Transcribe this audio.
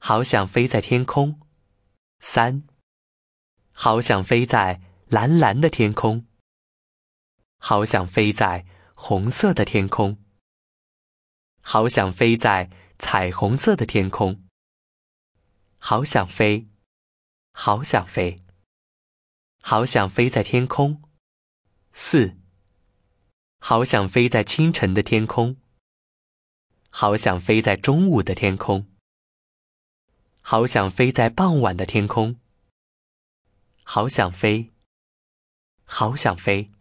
好想飞在天空。3，好想飞在蓝蓝的天空。好想飞在红色的天空。好想飞在彩虹色的天空。好想飞，好想飞。好想飞在天空。4，好想飞在清晨的天空。好想飞在中午的天空。好想飞在傍晚的天空。好想飞，好想飞。